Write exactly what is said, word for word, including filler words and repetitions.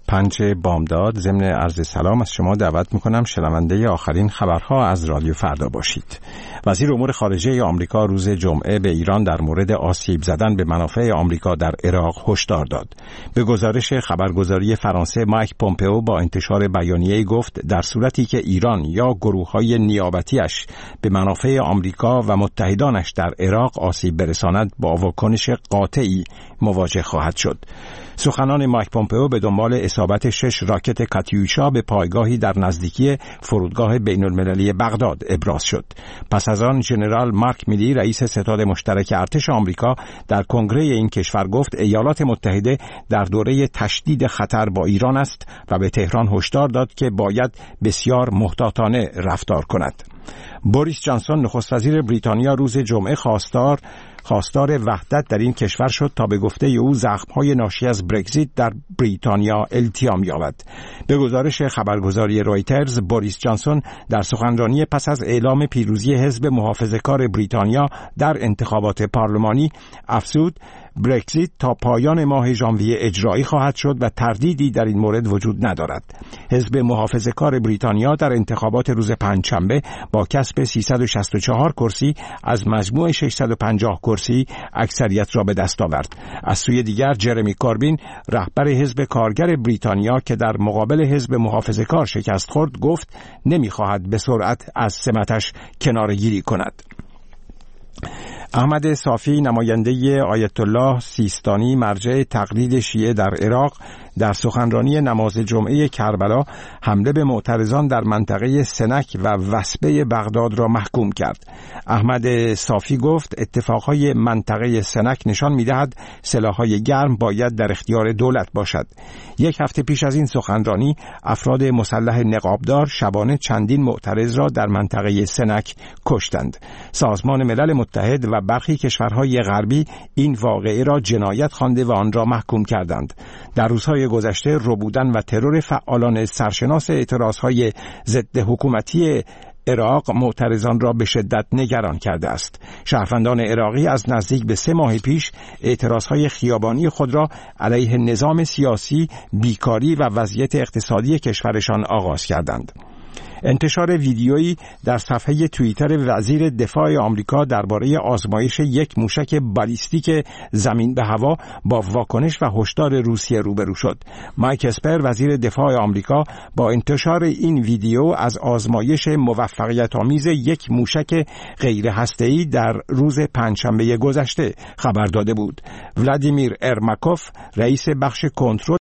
پنج بامداد ضمن عرض سلام از شما دعوت میکنم شنونده آخرین خبرها از رادیو فردا باشید. وزیر امور خارجه آمریکا روز جمعه به ایران در مورد آسیب زدن به منافع آمریکا در عراق هشدار داد. به گزارش خبرگزاری فرانسه، مایک پومپئو با انتشار بیانیه‌ای گفت در صورتی که ایران یا گروه‌های نیابتی‌اش به منافع آمریکا و متحدانش در عراق آسیب برساند، با واکنش قاطعی مواجه خواهد شد. سخنان مایک پومپئو به دنبال اصابت شش راکت کاتیوشا به پایگاهی در نزدیکی فرودگاه بین المللی بغداد ابراز شد. پس از آن ژنرال مارک میلی، رئیس ستاد مشترک ارتش آمریکا، در کنگره این کشور گفت ایالات متحده در دوره تشدید خطر با ایران است و به تهران هشدار داد که باید بسیار محتاطانه رفتار کند. بوریس جانسون نخست وزیر بریتانیا روز جمعه خواستار خواستار وحدت در این کشور شد تا به گفته او زخم‌های ناشی از برگزیت در بریتانیا التیام یابد. به گزارش خبرگزاری رویترز، بوریس جانسون در سخنرانی پس از اعلام پیروزی حزب محافظه‌کار بریتانیا در انتخابات پارلمانی افزود برگزیت تا پایان ماه ژانویه اجرایی خواهد شد و تردیدی در این مورد وجود ندارد. حزب محافظه‌کار بریتانیا در انتخابات روز پنجشنبه با کسب سیصد و شصت و چهار کرسی از مجموع ششصد و پنجاه کرسی اکثریت را به دست آورد. از سوی دیگر جرمی کوربین، رهبر حزب کارگر بریتانیا که در مقابل حزب محافظه‌کار شکست خورد، گفت نمی‌خواهد به سرعت از سمتش کناره‌گیری کند. احمد صافی، نماینده آیت الله سیستانی، مرجع تقلید شیعه در عراق، در سخنرانی نماز جمعه کربلا حمله به معترضان در منطقه سنک و وسبه بغداد را محکوم کرد. احمد صافی گفت اتفاقهای منطقه سنک نشان می‌دهد سلاح‌های گرم باید در اختیار دولت باشد. یک هفته پیش از این سخنرانی، افراد مسلح نقابدار شبانه چندین معترض را در منطقه سنک کشتند. سازمان ملل متحد و برخی کشورهای غربی این واقعه را جنایت خوانده و آن را محکوم کردند. در روزهای گذشته ربودن و ترور فعالان سرشناس اعتراضهای ضد حکومتی عراق معترضان را به شدت نگران کرده است. شهروندان عراقی از نزدیک به سه ماه پیش اعتراضهای خیابانی خود را علیه نظام سیاسی، بیکاری و وضعیت اقتصادی کشورشان آغاز کردند. انتشار ویدیویی در صفحه توییتر وزیر دفاع آمریکا درباره آزمایش یک موشک بالیستیک زمین به هوا با واکنش و هشدار روسیه روبرو شد. مایک اسپر، وزیر دفاع آمریکا، با انتشار این ویدیو از آزمایش موفقیت‌آمیز یک موشک غیر هسته‌ای در روز پنجشنبه گذشته خبر داده بود. ولادیمیر ارماکوف، رئیس بخش کنترل